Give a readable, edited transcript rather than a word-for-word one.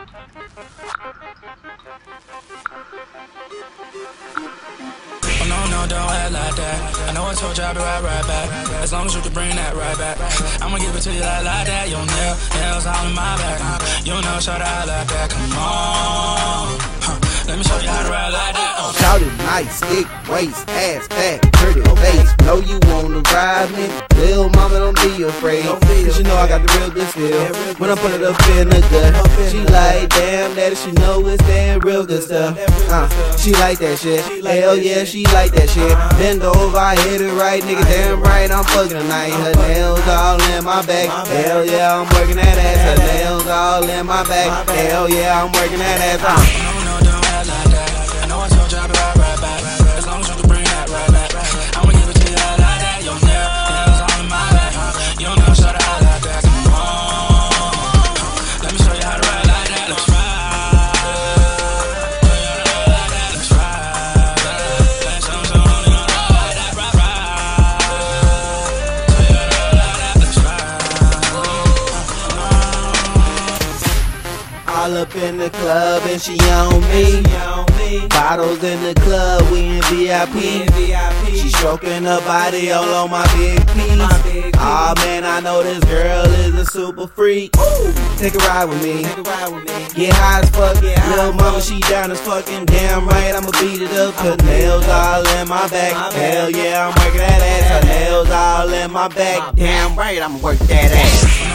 Oh no, no, don't act like that. I know I told you I'll be right back. As long as you can bring that right back, I'ma give it to you like that. Your nails all in my back. You know, shout out like that. Come on, let me show you how to ride like that. Shout it nice, thick waist, ass fat, pretty face. Know you wanna ride me, little mama, don't be afraid. Cause you know I got the real good feel when I put it up in the gut. She like, damn daddy, she know it's that real good stuff. She like that shit, hell yeah, she like that shit. Bend over, I hit it right, nigga, damn right, I'm fucking tonight. Her nails all in my back, hell yeah, I'm working that ass. Her nails all in my back, hell yeah, I'm working that ass. No, no, don't act like that. I know I told you I'll be right back. As long as you can bring that right back, I'ma give it to you like that. Your nails all in my back. You know, shout out like that. Come on, let me show you how to ride like that. Let's ride. Let's ride. Let's show you how to ride that. Let's ride. All up in the club and she on me. Bottles in the club, we in VIP. She stroking her body all on my big piece. Aw man, I know this girl is a super freak. Take a ride with me. Get high as fuck. Little mama, she down as fucking damn right. I'ma beat it up. Her nails all in my back. Hell yeah, I'm working that ass. Her nails all in my back. Damn right, I'ma work that ass.